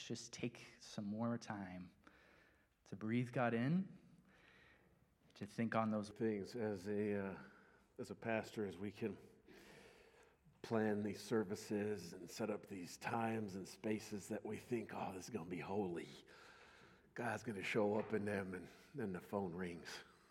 just take some more time to breathe God in, to think on those things as a pastor, as we can plan these services and set up these times and spaces that we think, oh, this is going to be holy. God's going to show up in them, and then the phone rings.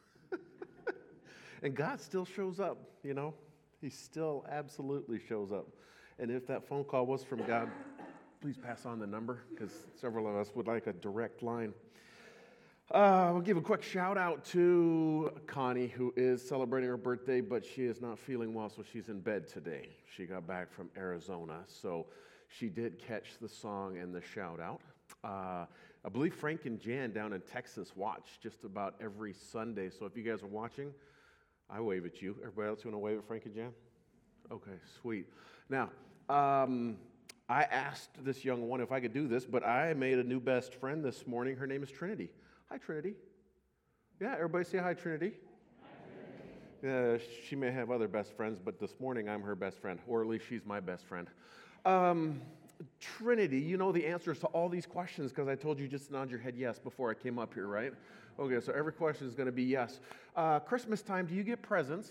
And God still shows up, you know. He still absolutely shows up. And if that phone call was from God, please pass on the number, because several of us would like a direct line. We'll give a quick shout out to Connie, who is celebrating her birthday, but she is not feeling well, so she's in bed today. She got back from Arizona, so she did catch the song and the shout out. I believe Frank and Jan down in Texas watch just about every Sunday, so if you guys are watching, I wave at you. Everybody else want to wave at Frank and Jan? Okay, sweet. Now, I asked this young one if I could do this, but I made a new best friend this morning. Her name is Trinity. Hi, Trinity. Yeah, everybody say hi, Trinity. Hi, Trinity. She may have other best friends, but this morning I'm her best friend, or at least she's my best friend. Trinity, you know the answers to all these questions because I told you just nod your head yes before I came up here, right? Okay, so every question is going to be yes. Christmas time, do you get presents?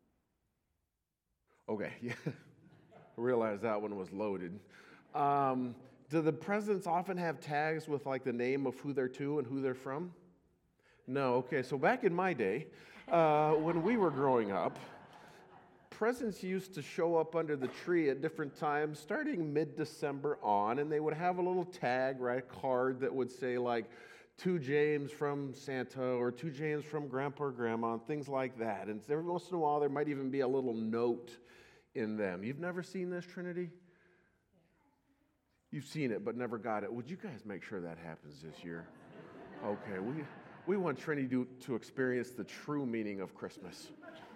Okay, yeah. I realized that one was loaded. Do the presents often have tags with like the name of who they're to and who they're from? No, okay. So back in my day, when we were growing up, presents used to show up under the tree at different times, starting mid-December on, and they would have a little tag, right, a card that would say like, to James from Santa, or to James from Grandpa or Grandma, and things like that. And every once in a while, there might even be a little note in them. You've never seen this, Trinity? You've seen it, but never got it. Would you guys make sure that happens this year? Okay, we want Trinity to experience the true meaning of Christmas.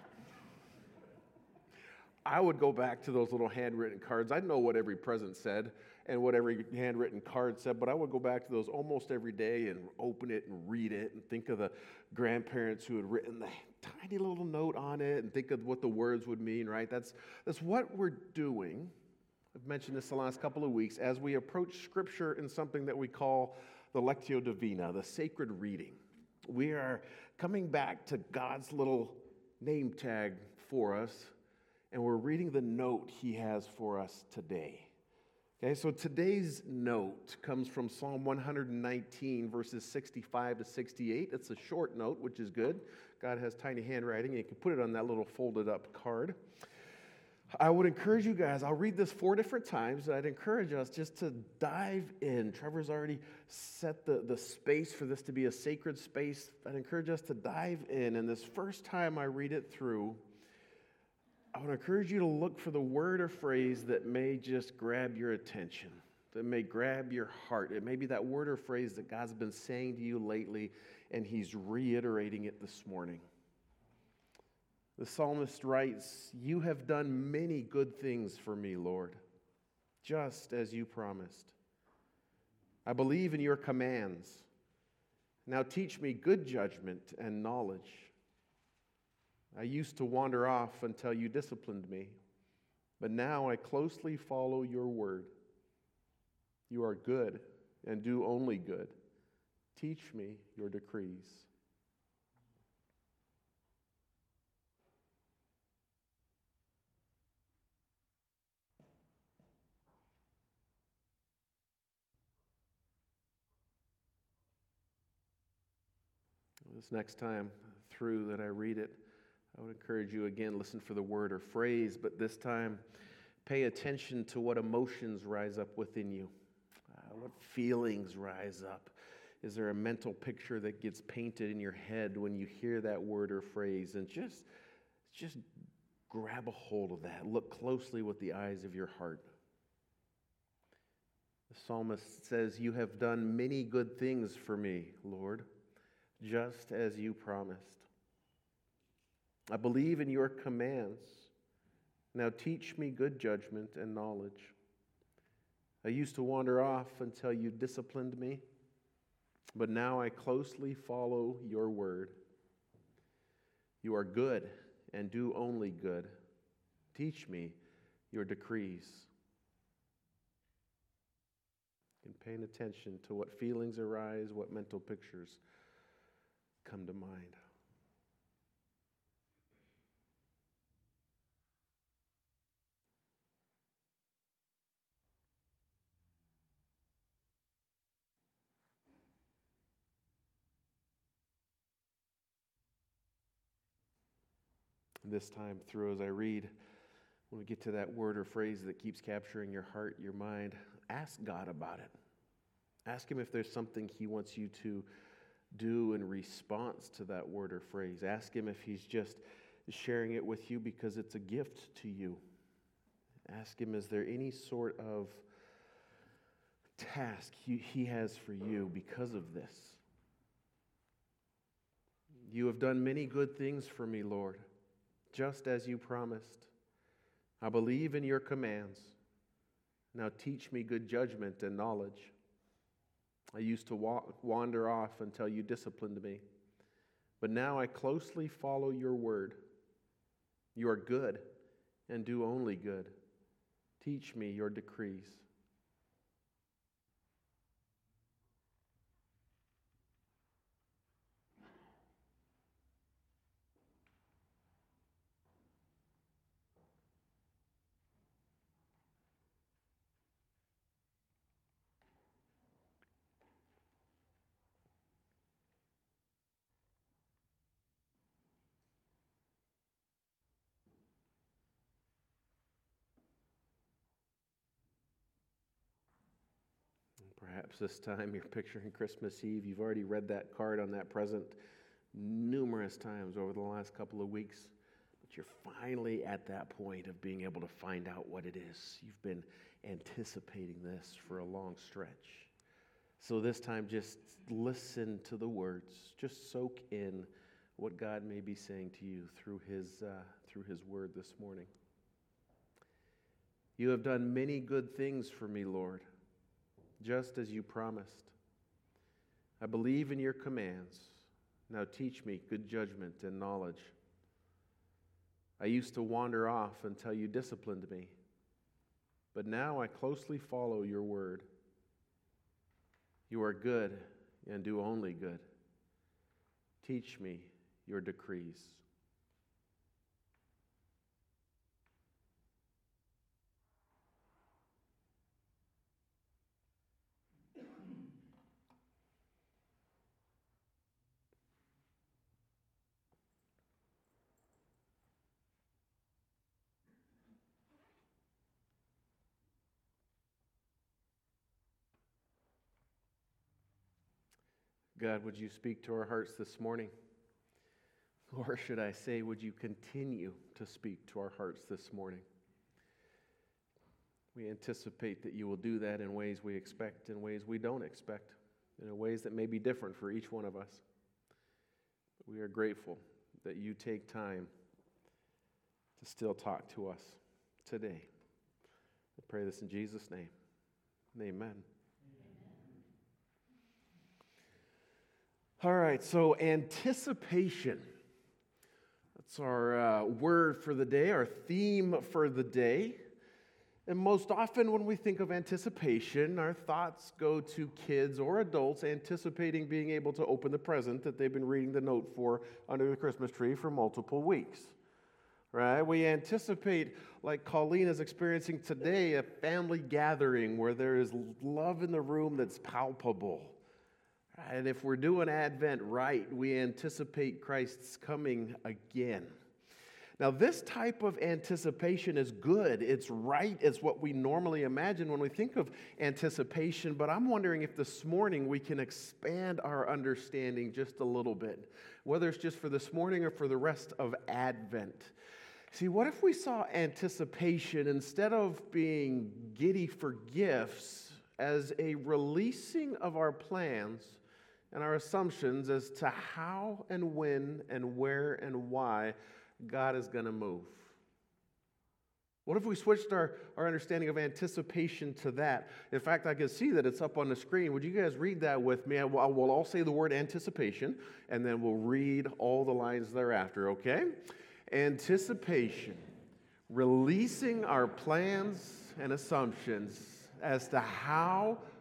I would go back to those little handwritten cards. I'd know what every present said and what every handwritten card said, but I would go back to those almost every day and open it and read it and think of the grandparents who had written the tiny little note on it and think of what the words would mean, right? That's what we're doing. I've mentioned this the last couple of weeks as we approach Scripture in something that we call the Lectio Divina, the sacred reading. We are coming back to God's little name tag for us, and we're reading the note He has for us today. Okay, so today's note comes from Psalm 119, verses 65 to 68. It's a short note, which is good. God has tiny handwriting, and you can put it on that little folded up card. I would encourage you guys, I'll read this 4 different times, and I'd encourage us just to dive in. Trevor's already set the space for this to be a sacred space. I'd encourage us to dive in, and this first time I read it through, I would encourage you to look for the word or phrase that may just grab your attention, that may grab your heart. It may be that word or phrase that God's been saying to you lately, and He's reiterating it this morning. The psalmist writes, "You have done many good things for me, Lord, just as you promised. I believe in your commands. Now teach me good judgment and knowledge. I used to wander off until you disciplined me, but now I closely follow your word. You are good and do only good. Teach me your decrees." This next time through that I read it, I would encourage you again, listen for the word or phrase, but this time pay attention to what emotions rise up within you. What feelings rise up? Is there a mental picture that gets painted in your head when you hear that word or phrase? And just grab a hold of that. Look closely with the eyes of your heart. The psalmist says, "You have done many good things for me, Lord, just as you promised. I believe in your commands. Now teach me good judgment and knowledge. I used to wander off until you disciplined me, but now I closely follow your word. You are good and do only good. Teach me your decrees." and paying attention to what feelings arise, what mental pictures come to mind. This time through, as I read, when we get to that word or phrase that keeps capturing your heart, your mind, ask God about it. Ask Him if there's something He wants you to do in response to that word or phrase. Ask Him if He's just sharing it with you because it's a gift to you. Ask Him, is there any sort of task He has for you because of this? You have done many good things for me, Lord, just as you promised. I believe in your commands. Now teach me good judgment and knowledge. I used to wander off until you disciplined me, but now I closely follow your word. You are good and do only good. Teach me your decrees. Perhaps this time you're picturing Christmas Eve. You've already read that card on that present numerous times over the last couple of weeks, but you're finally at that point of being able to find out what it is. You've been anticipating this for a long stretch. So this time, just listen to the words. Just soak in what God may be saying to you through His word this morning. You have done many good things for me, Lord, just as you promised. I believe in your commands. Now teach me good judgment and knowledge. I used to wander off until you disciplined me, but now I closely follow your word. You are good and do only good. Teach me your decrees. God, would you speak to our hearts this morning? Or should I say, would you continue to speak to our hearts this morning? We anticipate that you will do that in ways we expect, in ways we don't expect, in ways that may be different for each one of us. But we are grateful that you take time to still talk to us today. I pray this in Jesus' name. Amen. All right, so anticipation. That's our word for the day, our theme for the day. And most often when we think of anticipation, our thoughts go to kids or adults anticipating being able to open the present that they've been reading the note for under the Christmas tree for multiple weeks. Right? We anticipate, like Colleen is experiencing today, a family gathering where there is love in the room that's palpable. And if we're doing Advent right, we anticipate Christ's coming again. Now, this type of anticipation is good. It's right. It's what we normally imagine when we think of anticipation. But I'm wondering if this morning we can expand our understanding just a little bit, whether it's just for this morning or for the rest of Advent. See, what if we saw anticipation, instead of being giddy for gifts, as a releasing of our plans and our assumptions as to how and when and where and why God is going to move? What if we switched our understanding of anticipation to that? In fact, I can see that it's up on the screen. Would you guys read that with me? We'll all say the word anticipation, and then we'll read all the lines thereafter, okay? Anticipation, releasing our plans and assumptions as to how,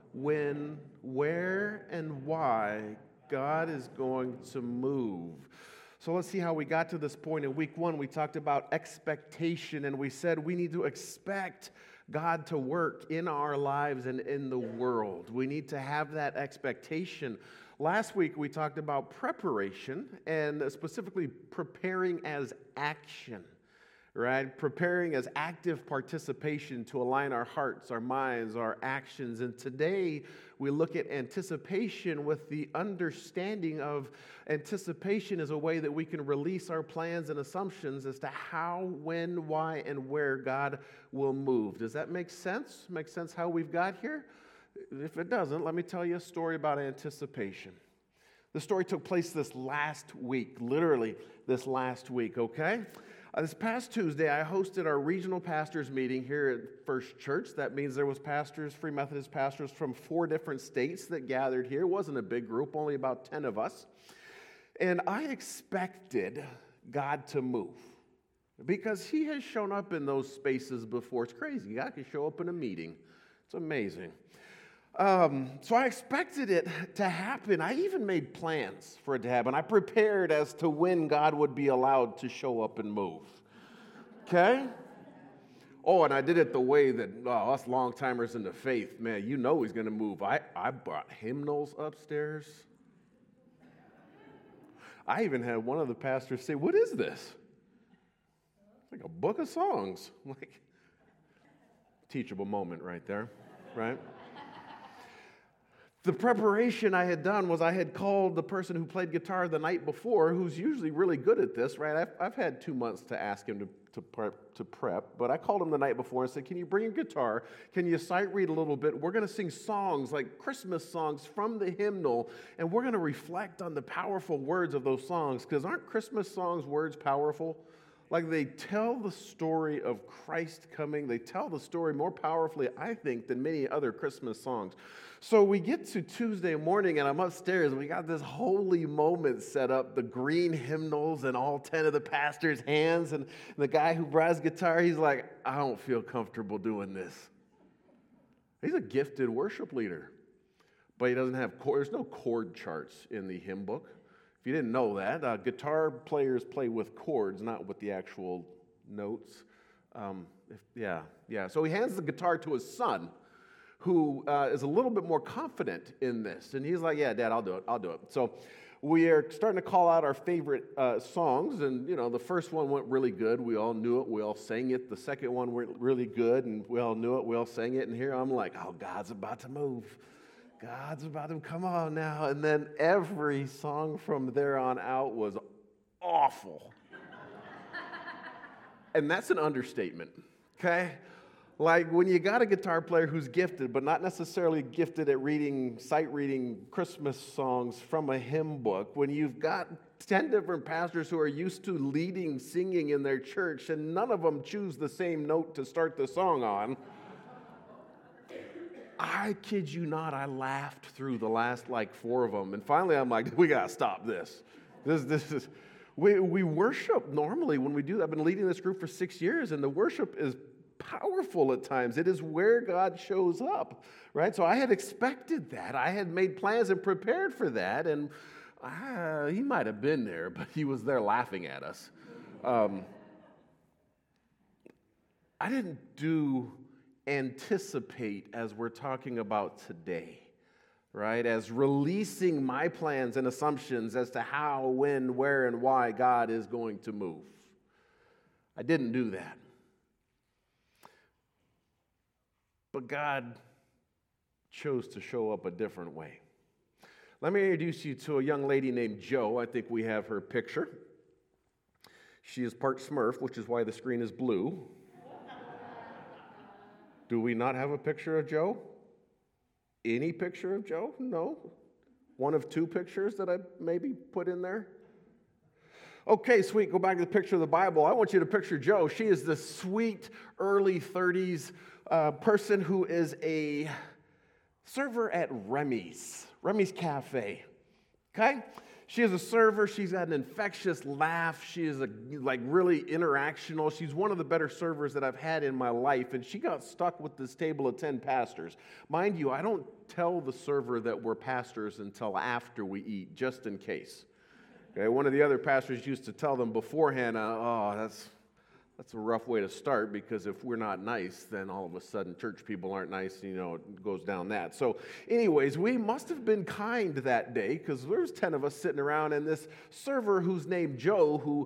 when, where, and why God is going to move. So let's see how we got to this point. In week 1, we talked about expectation, and we said we need to expect God to work in our lives and in the world. We need to have that expectation. Last week, we talked about preparation, and specifically preparing as action, right? Preparing as active participation to align our hearts, our minds, our actions. And today, we look at anticipation with the understanding of anticipation as a way that we can release our plans and assumptions as to how, when, why, and where God will move. Does that make sense? Make sense how we've got here? If it doesn't, let me tell you a story about anticipation. The story took place this last week, literally this last week, okay? This past Tuesday, I hosted our regional pastors meeting here at First Church. That means there was pastors, Free Methodist pastors from 4 different states that gathered here. It wasn't a big group, only about 10 of us. And I expected God to move because he has shown up in those spaces before. It's crazy. God can show up in a meeting. It's amazing. So I expected it to happen. I even made plans for it to happen. I prepared as to when God would be allowed to show up and move. Okay? Oh, and I did it the way that us long-timers in the faith, man, you know he's going to move. I brought hymnals upstairs. I even had one of the pastors say, "What is this?" It's like a book of songs. Like, teachable moment right there, right? The preparation I had done was I had called the person who played guitar the night before, who's usually really good at this, right? I've had 2 months to ask him to prep, but I called him the night before and said, "Can you bring your guitar? Can you sight read a little bit? We're going to sing songs, like Christmas songs from the hymnal, and we're going to reflect on the powerful words of those songs, because aren't Christmas songs words powerful? Like, they tell the story of Christ coming. They tell the story more powerfully, I think, than many other Christmas songs." So we get to Tuesday morning, and I'm upstairs, and we got this holy moment set up, the green hymnals in all 10 of the pastors' hands, and the guy who brought his guitar, he's like, "I don't feel comfortable doing this." He's a gifted worship leader, but he doesn't have there's no chord charts in the hymn book. If you didn't know that, guitar players play with chords, not with the actual notes. So he hands the guitar to his son, who is a little bit more confident in this. And he's like, "Yeah, Dad, I'll do it. So we are starting to call out our favorite songs. And, the first one went really good. We all knew it. We all sang it. The second one went really good, and we all knew it. We all sang it. And here I'm like, "Oh, God's about to move. God's about to come on now." And then every song from there on out was awful. And that's an understatement, okay? Like, when you got a guitar player who's gifted, but not necessarily gifted at sight reading Christmas songs from a hymn book, when you've got 10 different pastors who are used to leading singing in their church, and none of them choose the same note to start the song on, I kid you not, I laughed through the last 4 of them. And finally, I'm like, "We got to stop this. We worship normally when we do that. I've been leading this group for 6 years, and the worship is powerful at times. It is where God shows up, right? So I had expected that. I had made plans and prepared for that, and he might have been there, but he was there laughing at us. I didn't do anticipate as we're talking about today, right? As releasing my plans and assumptions as to how, when, where, and why God is going to move. I didn't do that. But God chose to show up a different way. Let me introduce you to a young lady named Jo. I think we have her picture. She is part Smurf, which is why the screen is blue. Do we not have a picture of Jo? Any picture of Jo? No. One of 2 pictures that I maybe put in there? Okay, sweet. Go back to the picture of the Bible. I want you to picture Jo. She is the sweet, early 30s person who is a server at Remy's Cafe. Okay? She is a server. She's got an infectious laugh. She is really interactional. She's one of the better servers that I've had in my life. And she got stuck with this table of 10 pastors. Mind you, I don't tell the server that we're pastors until after we eat, just in case. Okay, one of the other pastors used to tell them beforehand, that's a rough way to start, because if we're not nice, then all of a sudden church people aren't nice, it goes down that. So anyways, we must have been kind that day, because there was 10 of us sitting around, and this server who's named Joe, who,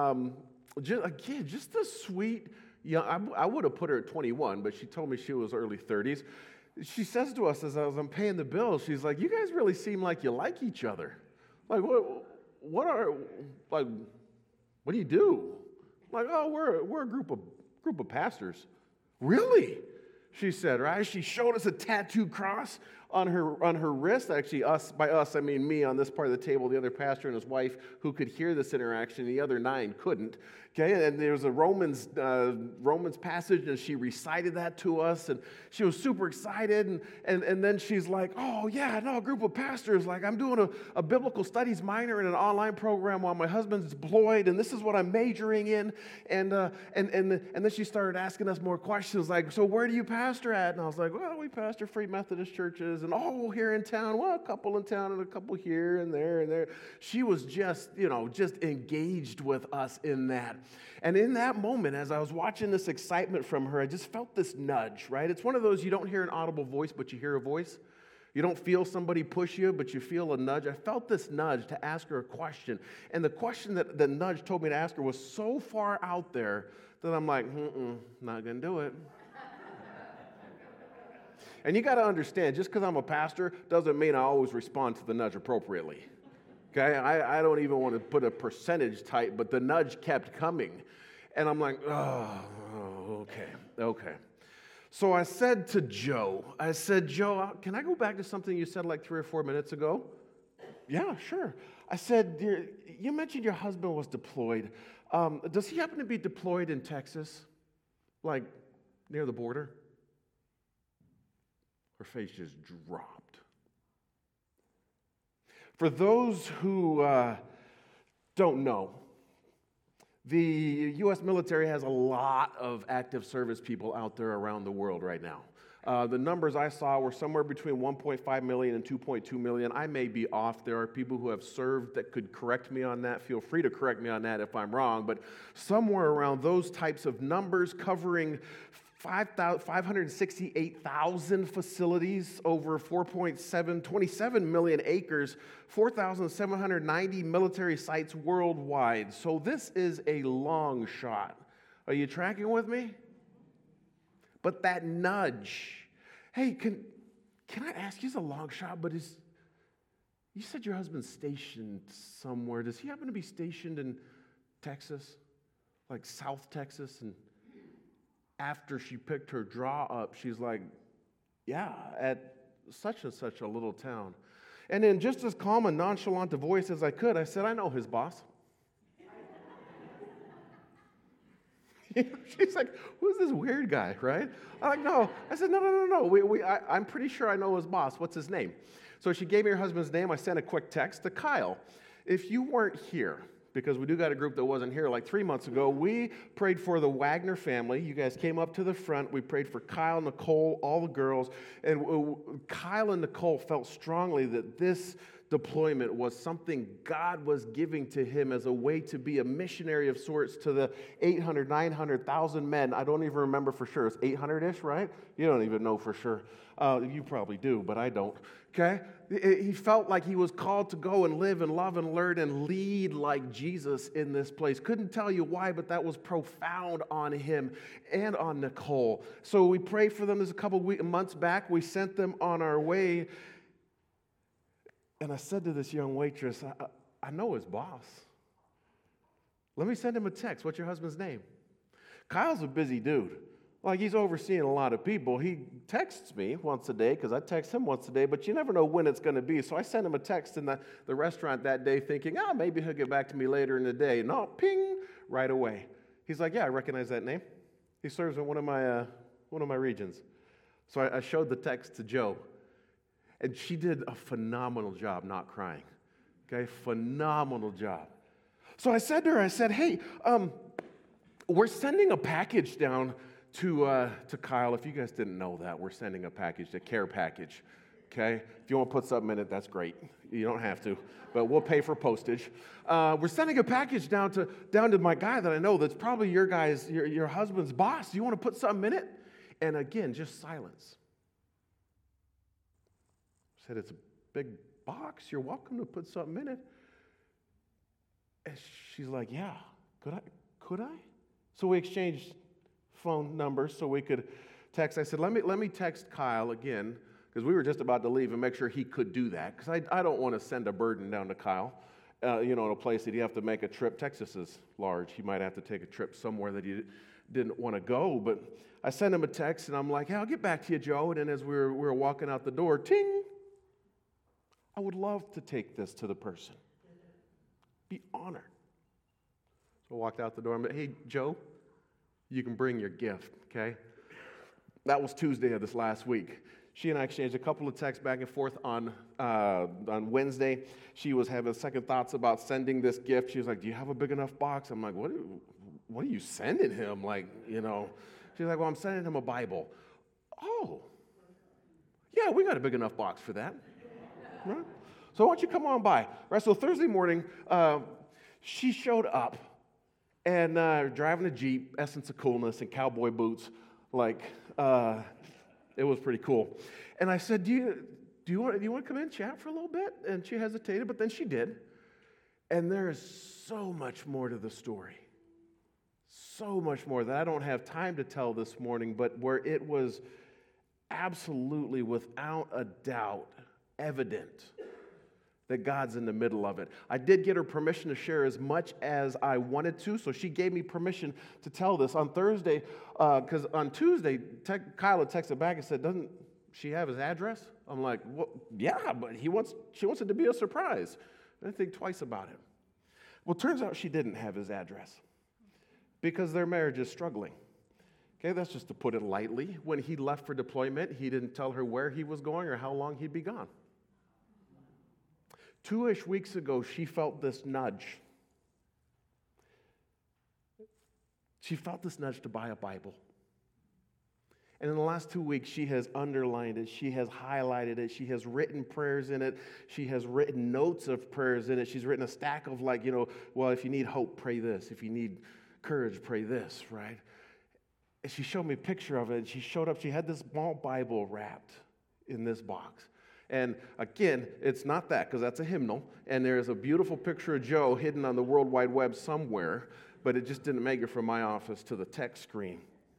just a sweet, I would have put her at 21, but she told me she was early 30s. She says to us as I'm paying the bill, she's like, "You guys really seem like you like each other. Like, what do you do?" Like, "Oh, we're a group of pastors." "Really?" she said, right? She showed us a tattooed cross on her wrist. Actually, by us, I mean me on this part of the table, the other pastor and his wife who could hear this interaction, the other 9 couldn't. Okay, and there was a Romans passage, and she recited that to us, and she was super excited, and then she's like, "Oh yeah, no, a group of pastors, like I'm doing a biblical studies minor in an online program while my husband's deployed, and this is what I'm majoring in," and then she started asking us more questions, like, "So where do you pastor at?" And I was like, "Well, we pastor Free Methodist churches, and here in town, well, a couple in town and a couple here and there and there." She was just engaged with us in that. And in that moment, as I was watching this excitement from her, I just felt this nudge, right? It's one of those, you don't hear an audible voice, but you hear a voice. You don't feel somebody push you, but you feel a nudge. I felt this nudge to ask her a question. And the question that the nudge told me to ask her was so far out there that I'm like, not going to do it. And you got to understand, just because I'm a pastor doesn't mean I always respond to the nudge appropriately. Okay, I don't even want to put a percentage type, but the nudge kept coming. And I'm like, okay. So I said to Joe, "Joe, can I go back to something you said like 3 or 4 minutes ago?" "Yeah, sure." I said, "You mentioned your husband was deployed. Does he happen to be deployed in Texas, like near the border?" Her face just dropped. For those who don't know, the U.S. military has a lot of active service people out there around the world right now. The numbers I saw were somewhere between 1.5 million and 2.2 million. I may be off. There are people who have served that could correct me on that. Feel free to correct me on that if I'm wrong. But somewhere around those types of numbers, covering 568,000 facilities over 27 million acres, 4,790 military sites worldwide. So this is a long shot. Are you tracking with me? But that nudge, "Hey, can I ask you, it's a long shot, but you said your husband's stationed somewhere. Does he happen to be stationed in Texas, like South Texas?" And after she picked her draw up, she's like, "Yeah, at such and such a little town." And in just as calm and nonchalant a voice as I could, I said, "I know his boss." She's like, "Who's this weird guy," right? I'm like, "No." I said, no. I'm pretty sure I know his boss. What's his name? So she gave me her husband's name. I sent a quick text to Kyle. If you weren't here, because we do got a group that wasn't here like 3 months ago, we prayed for the Wagner family. You guys came up to the front. We prayed for Kyle, Nicole, all the girls. And Kyle and Nicole felt strongly that this deployment was something God was giving to him as a way to be a missionary of sorts to the 800, 900,000 men. I don't even remember for sure. It's 800-ish, right? You don't even know for sure. You probably do, but I don't. Okay? He felt like he was called to go and live and love and learn and lead like Jesus in this place. Couldn't tell you why, but that was profound on him and on Nicole. So we prayed for them. This a couple months back. We sent them on our way. And I said to this young waitress, I know his boss. Let me send him a text. What's your husband's name? Kyle's a busy dude. Like, he's overseeing a lot of people. He texts me once a day because I text him once a day, but you never know when it's going to be. So I sent him a text in the restaurant that day thinking, maybe he'll get back to me later in the day. No, ping, right away. He's like, "Yeah, I recognize that name. He serves in one of my regions." So I showed the text to Joe. And she did a phenomenal job not crying. Okay, phenomenal job. So I said to her, I said, hey, we're sending a package down to Kyle. If you guys didn't know that, we're sending a package, a care package. Okay, if you want to put something in it, that's great. You don't have to, but we'll pay for postage. We're sending a package down to my guy that I know that's probably your husband's boss. Do you want to put something in it? And again, just silence. I said, it's a big box. You're welcome to put something in it. And she's like, yeah, could I? So we exchanged phone numbers so we could text. I said, let me text Kyle again, because we were just about to leave, and make sure he could do that, because I don't want to send a burden down to Kyle, in a place that you have to make a trip. Texas is large. He might have to take a trip somewhere that he didn't want to go. But I sent him a text, and I'm like, hey, I'll get back to you, Joe. And then as we were walking out the door, ting, I would love to take this to the person. Be honored. So I walked out the door and I'm like, hey, Joe, you can bring your gift, okay? That was Tuesday of this last week. She and I exchanged a couple of texts back and forth on Wednesday. She was having second thoughts about sending this gift. She was like, do you have a big enough box? I'm like, what are you sending him? She's like, well, I'm sending him a Bible. Oh, yeah, we got a big enough box for that. Right? So why don't you come on by? Right, so Thursday morning, she showed up and driving a Jeep, essence of coolness, and cowboy boots. It was pretty cool. And I said, do you want to come in and chat for a little bit? And she hesitated, but then she did. And there is so much more to the story. So much more that I don't have time to tell this morning, but where it was absolutely, without a doubt, evident that God's in the middle of it. I did get her permission to share as much as I wanted to, so she gave me permission to tell this on Thursday, because on Tuesday, Kyla texted back and said, doesn't she have his address? I'm like, well, yeah, but she wants it to be a surprise. I didn't think twice about it. Well, turns out she didn't have his address because their marriage is struggling. Okay, that's just to put it lightly. When he left for deployment, he didn't tell her where he was going or how long he'd be gone. 2-ish weeks ago, she felt this nudge. She felt this nudge to buy a Bible. And in the last 2 weeks, she has underlined it. She has highlighted it. She has written prayers in it. She has written notes of prayers in it. She's written a stack of well, if you need hope, pray this. If you need courage, pray this, right? And she showed me a picture of it. And she showed up. She had this small Bible wrapped in this box. And again, it's not that, because that's a hymnal. And there's a beautiful picture of Joe hidden on the World Wide Web somewhere, but it just didn't make it from my office to the text screen.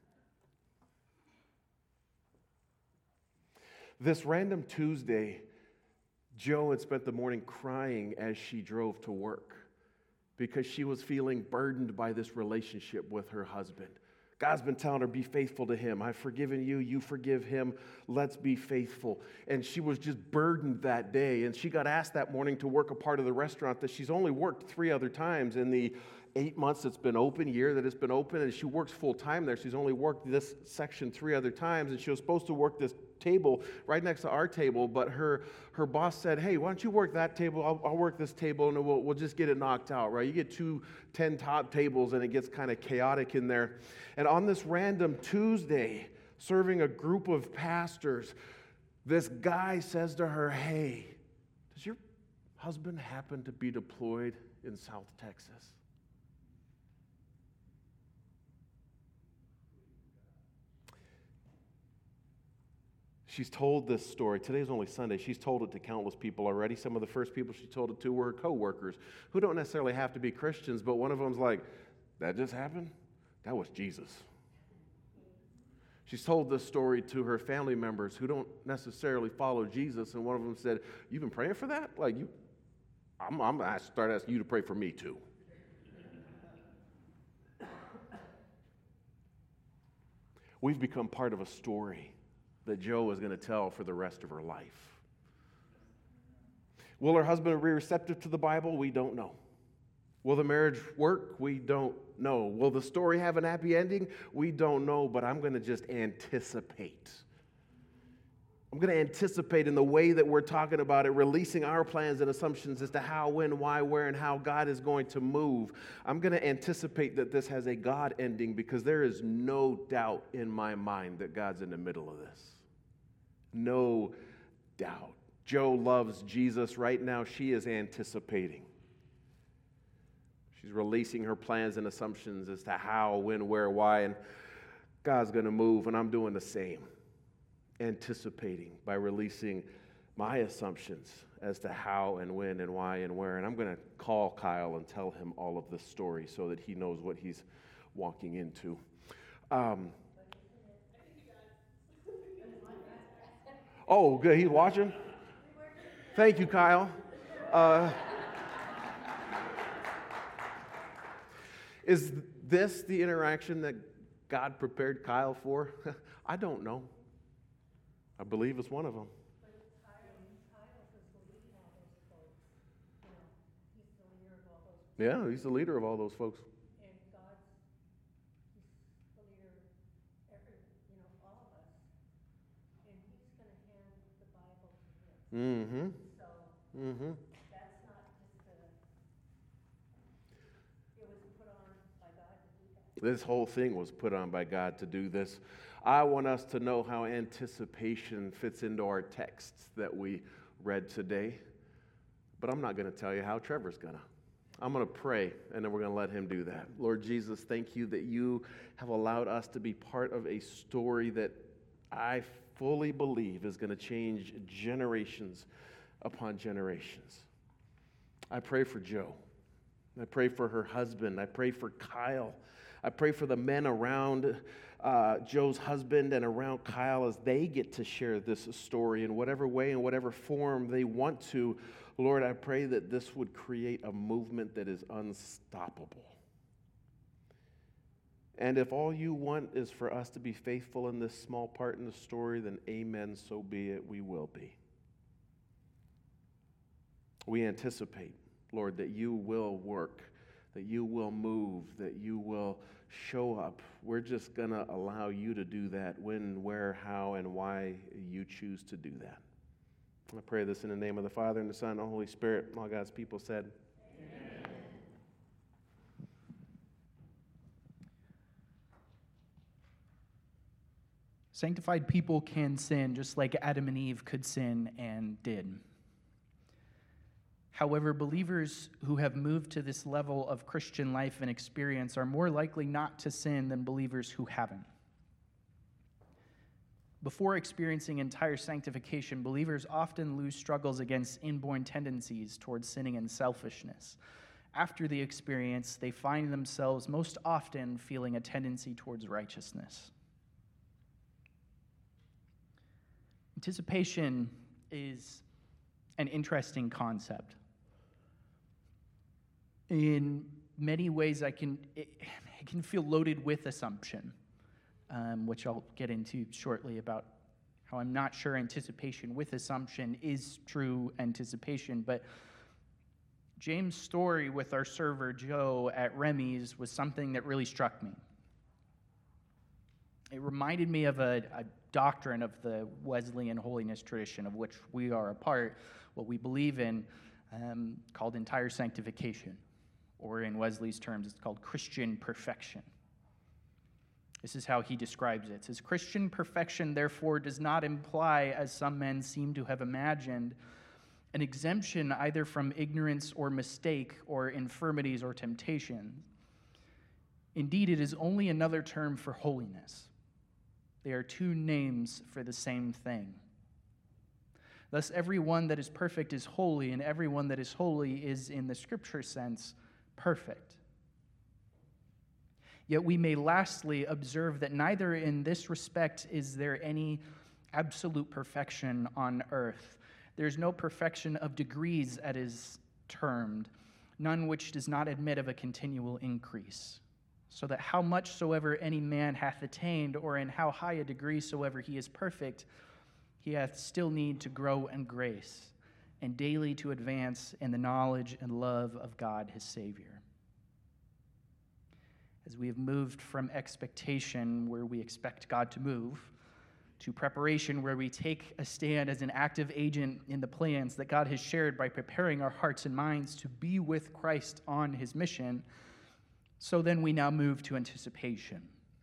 This random Tuesday, Joe had spent the morning crying as she drove to work because she was feeling burdened by this relationship with her husband. God's been telling her, be faithful to him. I've forgiven you. You forgive him. Let's be faithful. And she was just burdened that day. And she got asked that morning to work a part of the restaurant that she's only worked 3 other times in the 8 months it's been open, year that it's been open. And she works full time there. She's only worked this section 3 other times. And she was supposed to work this table right next to our table. But her boss said, hey, why don't you work that table? I'll work this table and we'll just get it knocked out, right? You get 2 10-top tables and it gets kind of chaotic in there. And on this random Tuesday, serving a group of pastors, this guy says to her, hey, does your husband happen to be deployed in South Texas? She's told this story. Today's only Sunday. She's told it to countless people already. Some of the first people she told it to were her coworkers, who don't necessarily have to be Christians, but one of them's like, that just happened? That was Jesus. She's told this story to her family members who don't necessarily follow Jesus, and one of them said, you've been praying for that? I'm going to start asking you to pray for me too. We've become part of a story that Joe is going to tell for the rest of her life. Will her husband be receptive to the Bible? We don't know. Will the marriage work? We don't know. Will the story have an happy ending? We don't know, but I'm going to just anticipate. I'm going to anticipate in the way that we're talking about it, releasing our plans and assumptions as to how, when, why, where, and how God is going to move. I'm going to anticipate that this has a God ending because there is no doubt in my mind that God's in the middle of this. No doubt. Joe loves Jesus right now. She is anticipating. She's releasing her plans and assumptions as to how, when, where, why, and God's going to move, and I'm doing the same. Anticipating by releasing my assumptions as to how and when and why and where. And I'm going to call Kyle and tell him all of this story so that he knows what he's walking into. Oh, good. He's watching? Thank you, Kyle. Is this the interaction that God prepared Kyle for? I don't know. I believe it's one of them. Yeah, he's the leader of all those folks. And God's the leader of all of us. And he's going to hand the Bible to him. Mm-hmm. So that's not just it was put on by God to do that. This whole thing was put on by God to do this. I want us to know how anticipation fits into our texts that we read today. But I'm not going to tell you how. Trevor's going to. I'm going to pray, and then we're going to let him do that. Lord Jesus, thank you that you have allowed us to be part of a story that I fully believe is going to change generations upon generations. I pray for Joe. I pray for her husband. I pray for Kyle. I pray for the men around Joe's husband and around Kyle as they get to share this story in whatever way, in whatever form they want to. Lord, I pray that this would create a movement that is unstoppable. And if all you want is for us to be faithful in this small part in the story, then amen, so be it, we will be. We anticipate, Lord, that you will work, that you will move, that you will show up. We're just going to allow you to do that when, where, how, and why you choose to do that. I pray this in the name of the Father, and the Son, and the Holy Spirit. All God's people said, amen. Sanctified people can sin just like Adam and Eve could sin and did. However, believers who have moved to this level of Christian life and experience are more likely not to sin than believers who haven't. Before experiencing entire sanctification, believers often lose struggles against inborn tendencies towards sinning and selfishness. After the experience, they find themselves most often feeling a tendency towards righteousness. Anticipation is an interesting concept. In many ways, it can feel loaded with assumption, which I'll get into shortly about how I'm not sure anticipation with assumption is true anticipation. But James' story with our server Joe at Remy's was something that really struck me. It reminded me of a doctrine of the Wesleyan holiness tradition of which we are a part, what we believe in, called entire sanctification. Or in Wesley's terms, it's called Christian perfection. This is how he describes it. It says, Christian perfection, therefore, does not imply, as some men seem to have imagined, an exemption either from ignorance or mistake or infirmities or temptation. Indeed, it is only another term for holiness. They are two names for the same thing. Thus, everyone that is perfect is holy, and everyone that is holy is, in the scripture sense, perfect. Yet we may lastly observe that neither in this respect is there any absolute perfection on earth. There's no perfection of degrees, as is termed, none which does not admit of a continual increase. So that how much soever any man hath attained, or in how high a degree soever he is perfect, he hath still need to grow in grace, and daily to advance in the knowledge and love of God his Savior. As we have moved from expectation, where we expect God to move, to preparation, where we take a stand as an active agent in the plans that God has shared by preparing our hearts and minds to be with Christ on his mission. So then we now move to anticipation.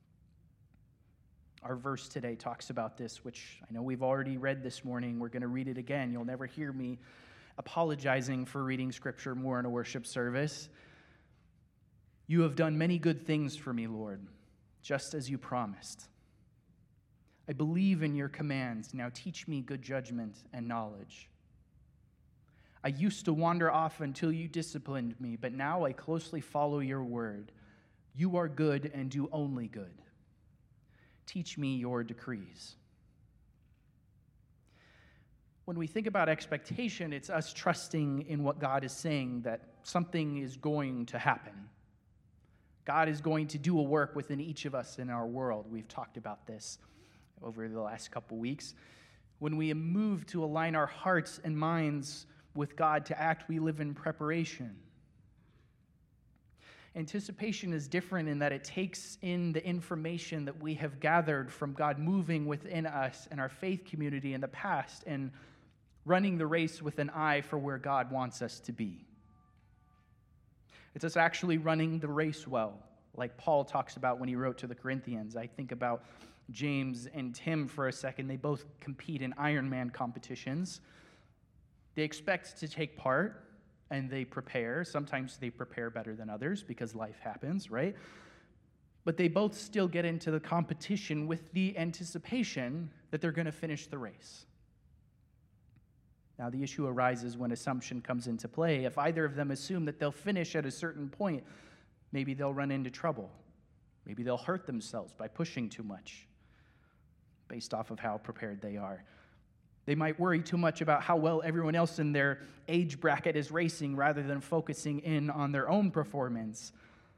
Our verse today talks about this, which I know we've already read this morning. We're going to read it again. You'll never hear me apologizing for reading scripture more in a worship service. You have done many good things for me, Lord, just as you promised. I believe in your commands. Now teach me good judgment and knowledge. I used to wander off until you disciplined me, but now I closely follow your word. You are good and do only good. Teach me your decrees. When we think about expectation, it's us trusting in what God is saying, that something is going to happen. God is going to do a work within each of us in our world. We've talked about this over the last couple weeks. When we move to align our hearts and minds with God to act, we live in preparation. Anticipation is different in that it takes in the information that we have gathered from God moving within us and our faith community in the past and running the race with an eye for where God wants us to be. It's us actually running the race well, like Paul talks about when he wrote to the Corinthians. I think about James and Tim for a second. They both compete in Ironman competitions. They expect to take part, and they prepare. Sometimes they prepare better than others because life happens, right? But they both still get into the competition with the anticipation that they're going to finish the race. Now, the issue arises when assumption comes into play. If either of them assume that they'll finish at a certain point, maybe they'll run into trouble. Maybe they'll hurt themselves by pushing too much based off of how prepared they are. They might worry too much about how well everyone else in their age bracket is racing rather than focusing in on their own performance.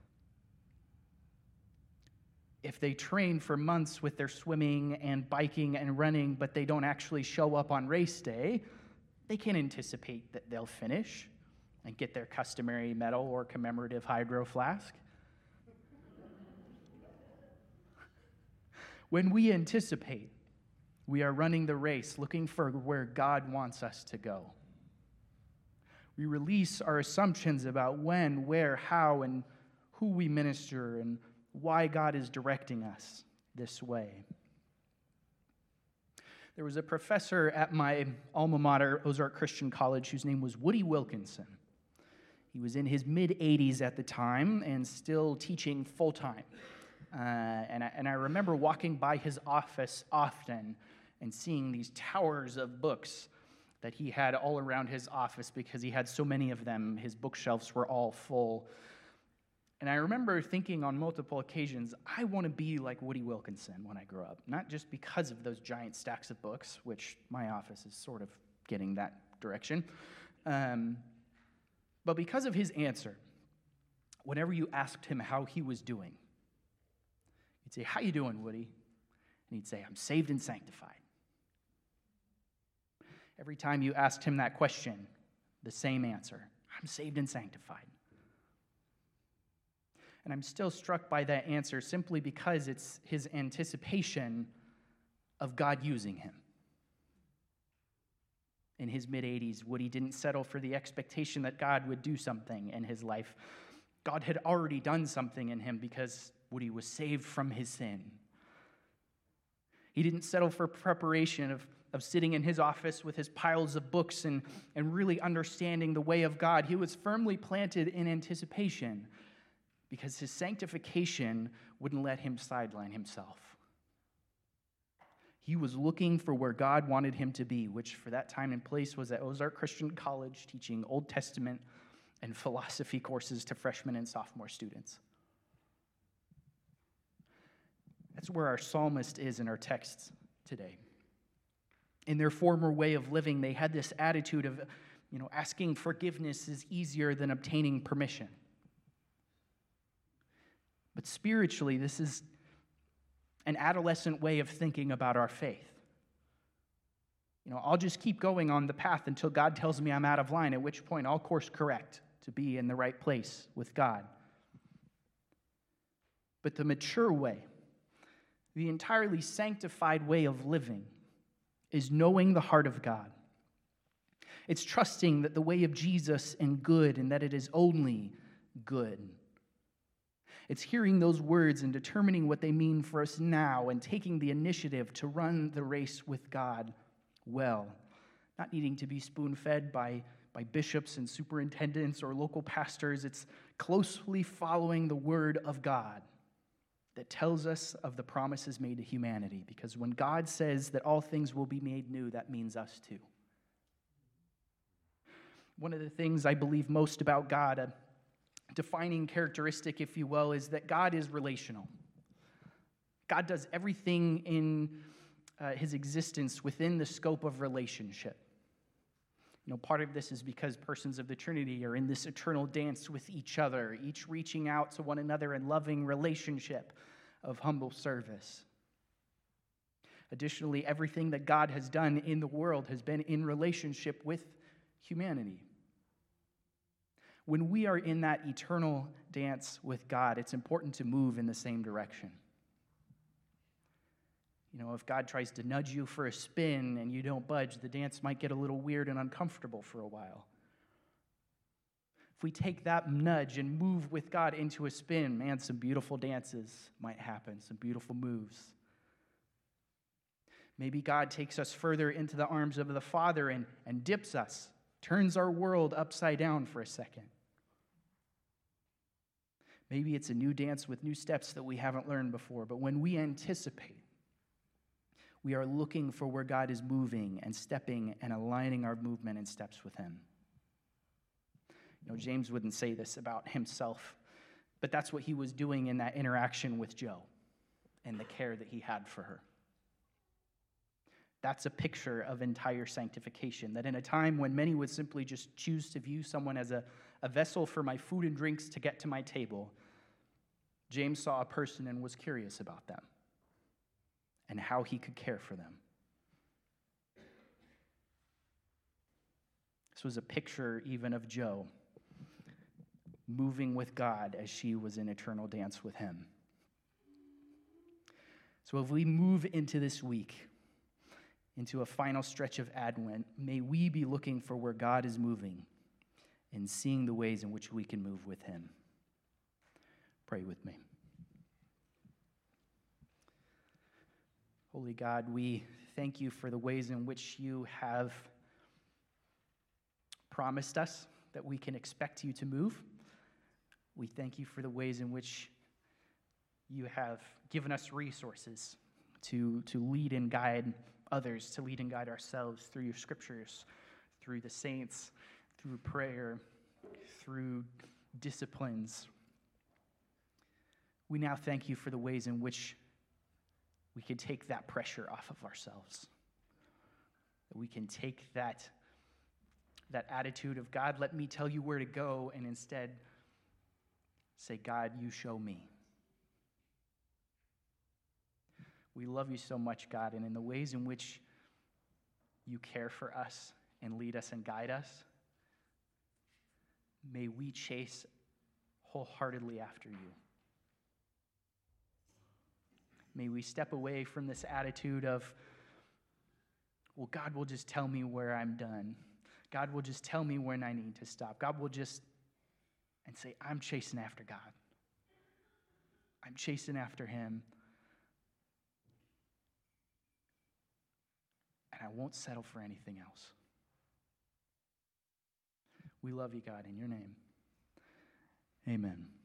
If they train for months with their swimming and biking and running, but they don't actually show up on race day, they can't anticipate that they'll finish and get their customary medal or commemorative hydro flask. When we anticipate, we are running the race, looking for where God wants us to go. We release our assumptions about when, where, how, and who we minister and why God is directing us this way. There was a professor at my alma mater, Ozark Christian College, whose name was Woody Wilkinson. He was in his mid-80s at the time and still teaching full-time. And I remember walking by his office often and seeing these towers of books that he had all around his office because he had so many of them. His bookshelves were all full. And I remember thinking on multiple occasions, I want to be like Woody Wilkinson when I grow up. Not just because of those giant stacks of books, which my office is sort of getting that direction, but because of his answer. Whenever you asked him how he was doing, you'd say, "How you doing, Woody?" And he'd say, "I'm saved and sanctified." Every time you asked him that question, the same answer, "I'm saved and sanctified." And I'm still struck by that answer simply because it's his anticipation of God using him. In his mid-80s, Woody didn't settle for the expectation that God would do something in his life. God had already done something in him because Woody was saved from his sin. He didn't settle for preparation of sitting in his office with his piles of books and really understanding the way of God. He was firmly planted in anticipation because his sanctification wouldn't let him sideline himself. He was looking for where God wanted him to be, which for that time and place was at Ozark Christian College, teaching Old Testament and philosophy courses to freshmen and sophomore students. That's where our psalmist is in our texts today. In their former way of living, they had this attitude of, asking forgiveness is easier than obtaining permission. But spiritually, this is an adolescent way of thinking about our faith. I'll just keep going on the path until God tells me I'm out of line, at which point I'll course correct to be in the right place with God. But the mature way, The entirely sanctified way of living is knowing the heart of God. It's trusting that the way of Jesus is good and that it is only good. It's hearing those words and determining what they mean for us now and taking the initiative to run the race with God well, not needing to be spoon-fed by bishops and superintendents or local pastors. It's closely following the word of God that tells us of the promises made to humanity, because when God says that all things will be made new, that means us too. One of the things I believe most about God, a defining characteristic, if you will, is that God is relational. God does everything in his existence within the scope of relationship. Part of this is because persons of the Trinity are in this eternal dance with each other, each reaching out to one another in loving relationship of humble service. Additionally, everything that God has done in the world has been in relationship with humanity. When we are in that eternal dance with God, it's important to move in the same direction. If God tries to nudge you for a spin and you don't budge, the dance might get a little weird and uncomfortable for a while. If we take that nudge and move with God into a spin, man, some beautiful dances might happen, some beautiful moves. Maybe God takes us further into the arms of the Father and dips us, turns our world upside down for a second. Maybe it's a new dance with new steps that we haven't learned before, but when we anticipate, we are looking for where God is moving and stepping and aligning our movement and steps with him. James wouldn't say this about himself, but that's what he was doing in that interaction with Jo and the care that he had for her. That's a picture of entire sanctification, that in a time when many would simply just choose to view someone as a vessel for my food and drinks to get to my table, James saw a person and was curious about them and how he could care for them. This was a picture even of Jo moving with God as she was in eternal dance with him. So if we move into this week, into a final stretch of Advent, may we be looking for where God is moving and seeing the ways in which we can move with him. Pray with me. Holy God, we thank you for the ways in which you have promised us that we can expect you to move. We thank you for the ways in which you have given us resources to lead and guide others, to lead and guide ourselves through your scriptures, through the saints, through prayer, through disciplines. We now thank you for the ways in which we can take that pressure off of ourselves. That we can take that attitude of, God, let me tell you where to go, and instead say, God, you show me. We love you so much, God, and in the ways in which you care for us and lead us and guide us, may we chase wholeheartedly after you. May we step away from this attitude of, well, God will just tell me where I'm done. God will just tell me when I need to stop. God will just, and say, I'm chasing after God. I'm chasing after him. And I won't settle for anything else. We love you, God, in your name. Amen.